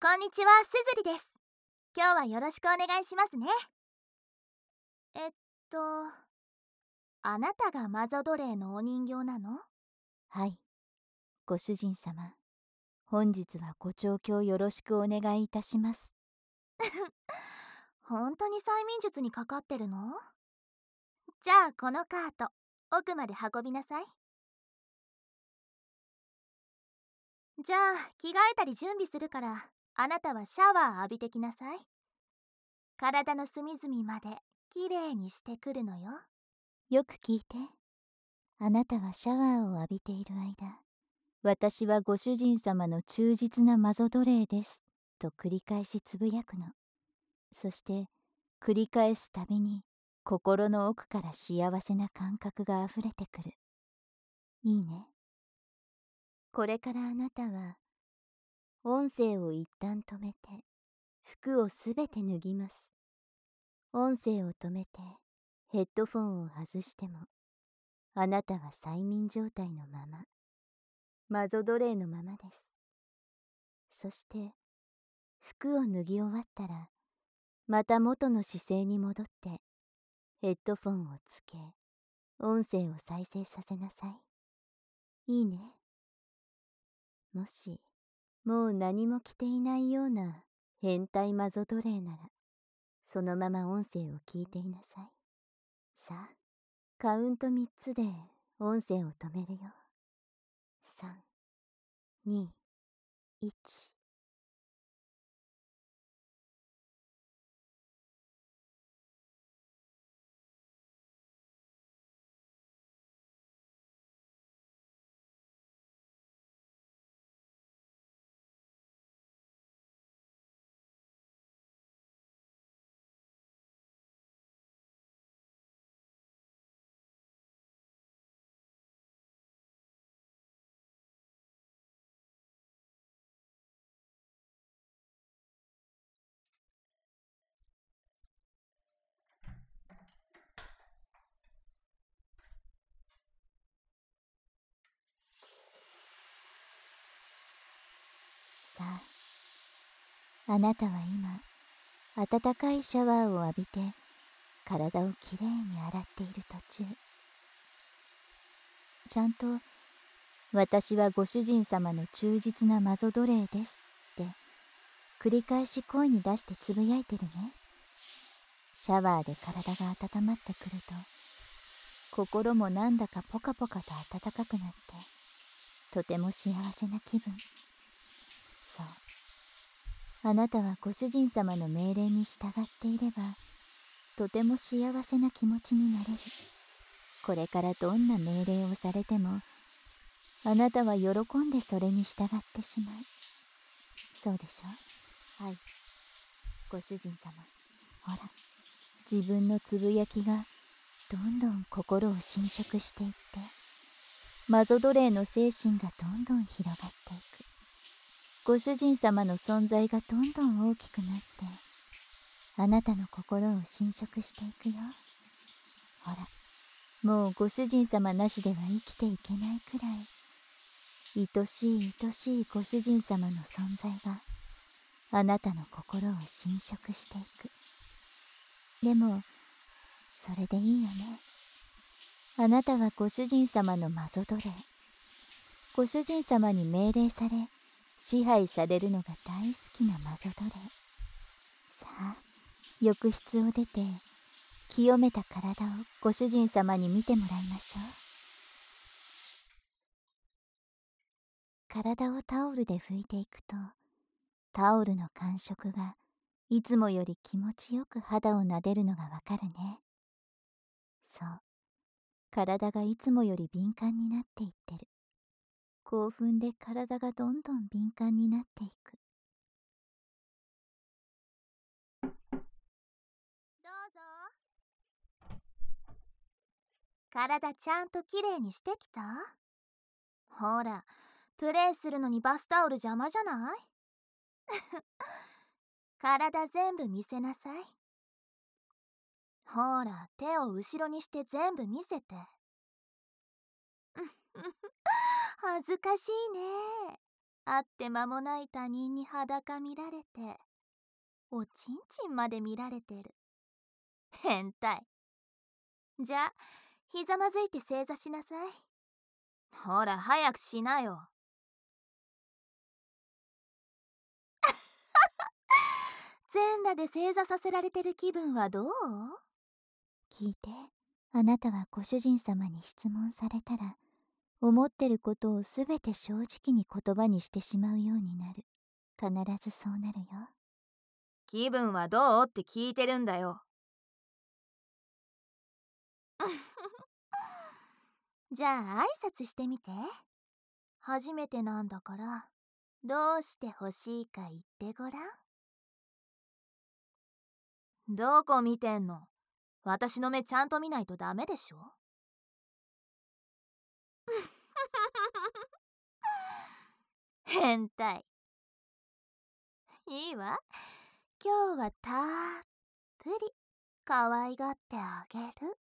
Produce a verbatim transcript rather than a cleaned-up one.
こんにちは、すずりです。今日はよろしくお願いしますね。えっと、あなたがマゾ奴隷のお人形なの？ はい、ご主人様。本日はご調教よろしくお願いいたします。 本当に催眠術にかかってるの？じゃあこのカート、奥まで運びなさい。じゃあ着替えたり準備するから、あなたはシャワー浴びてきなさい。体の隅々まできれいにしてくるのよ。 よく聞いて。あなたはシャワーを浴びている間、私はご主人様の忠実なマゾ奴隷です、と繰り返しつぶやくの。そして、繰り返すたびに、心の奥から幸せな感覚があふれてくる。いいね。これからあなたは、音声を一旦止めて、服をすべて脱ぎます。音声を止めてヘッドフォンを外しても、あなたは催眠状態のまま、マゾ奴隷のままです。そして服を脱ぎ終わったら、また元の姿勢に戻ってヘッドフォンをつけ、音声を再生させなさい。いいね。もしもう何も着ていないような変態マゾ奴隷なら、そのまま音声を聞いていなさい。さあ、カウントみっつで音声を止めるよ。さん、に、いち。さあ、あなたは今、温かいシャワーを浴びて、体をきれいに洗っている途中。ちゃんと、私はご主人様の忠実なマゾ奴隷ですって、繰り返し声に出してつぶやいてるね。シャワーで体が温まってくると、心もなんだかポカポカと温かくなって、とても幸せな気分。そう。あなたはご主人様の命令に従っていれば、とても幸せな気持ちになれる。これからどんな命令をされても、あなたは喜んでそれに従ってしまう。そうでしょ？はい、ご主人様。ほら、自分のつぶやきがどんどん心を侵食していって、マゾ奴隷の精神がどんどん広がっていく。ご主人様の存在がどんどん大きくなって、あなたの心を侵食していくよ。ほら、もうご主人様なしでは生きていけないくらい、愛しい愛しいご主人様の存在があなたの心を侵食していく。でもそれでいいよね。あなたはご主人様のマゾ奴隷。ご主人様に命令され支配されるのが大好きなマゾ奴隷。さあ、浴室を出て清めた体をご主人様に見てもらいましょう。体をタオルで拭いていくと、タオルの感触がいつもより気持ちよく肌を撫でるのがわかるね。そう、体がいつもより敏感になっていってる。興奮で体がどんどん敏感になっていく。 どうぞ。体ちゃんときれいにしてきた？ほら、プレイするのにバスタオル邪魔じゃない？体全部見せなさい。ほら、手を後ろにして全部見せて。恥ずかしいね。 会って間もない他人に裸見られて、おちんちんまで見られてる。変態。じゃあ、ひざまずいて正座しなさい。ほら、早くしなよ。全裸で正座させられてる気分はどう？ 聞いて、あなたはご主人様に質問されたら、思ってることをすべて正直に言葉にしてしまうようになる。必ずそうなるよ。 気分はどうって聞いてるんだよ。じゃあ挨拶してみて。初めてなんだから、どうして欲しいか言ってごらん。どこ見てんの？私の目ちゃんと見ないとダメでしょ。変態。いいわ。今日はたっぷり可愛がってあげる。